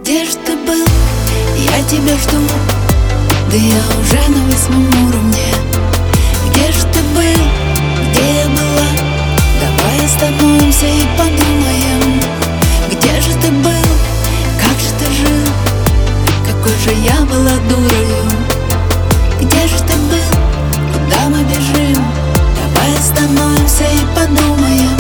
Где ж ты был? Я тебя жду. Да я уже на 8 уровне. Где ж ты был? Где я была? Давай остановимся и подумаем. Где же ты был? Как же ты жил? Какой же я была дурою. Где же ты был? Куда мы бежим? Давай остановимся и подумаем.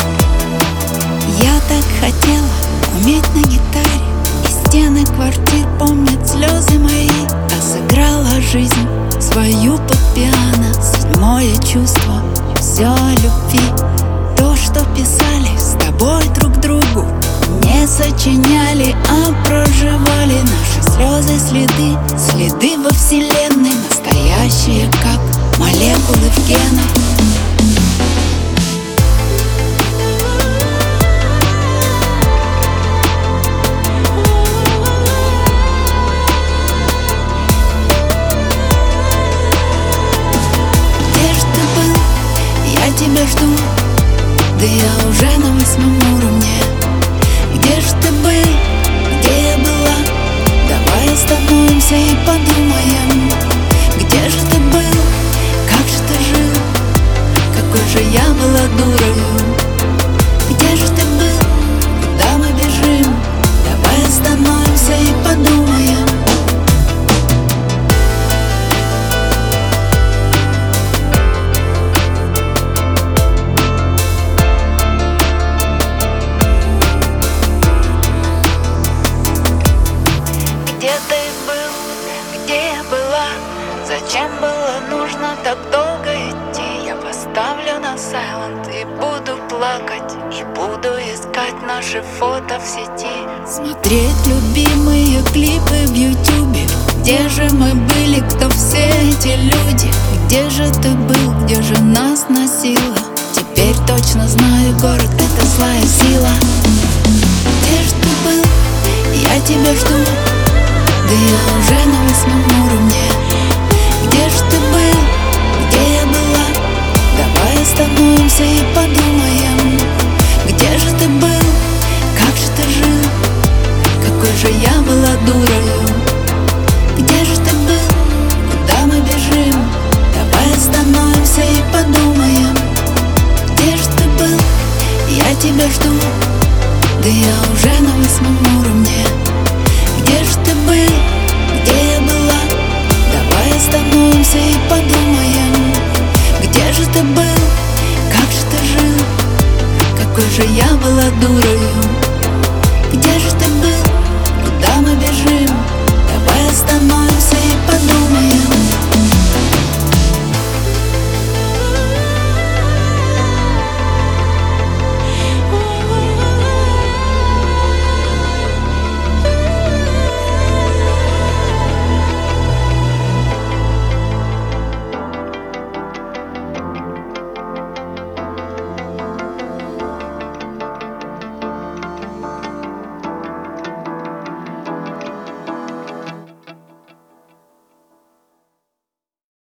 Я так хотела уметь на гитаре, и стены квартир помнят слезы мои. А сыграла жизнь свою под пиано. 7-е чувство, все о любви. То, что писали с тобой друг другу, не сочиняли, а проживали. Наши слезы следы, следы во вселенной, настоящие, как молекулы в генах. Тебя жду, да я уже на 8 уровне. Где ж ты был? Где я была? Давай остановимся и подумаем. Где же ты был? Как же ты жил? Какой же я была дурою. Где же ты был? Куда мы бежим? Давай остановимся и подумаем. Где ты был? Где я была? Зачем было нужно так долго идти? Я поставлю на silent и буду плакать, и буду искать наши фото в сети. Смотреть любимые клипы в ютубе. Где же мы были, кто все эти люди? Где же ты был, где же нас носило? Теперь точно знаю, город — это злая сила. Где же ты был? Я тебя жду. Да я уже на 8 уровне. Где же ты был? Где я была? Давай остановимся и подумаем. Где же ты был? Как же ты жил? Какой же я была дурою. Где же ты был? Куда мы бежим? Давай остановимся и подумаем. Где же ты был? Я тебя жду. Да я уже на 8 уровне. Где же ты был? Где я была? Давай остановимся и подумаем. Где же ты был? Как же ты жил? Какой же я была дурою.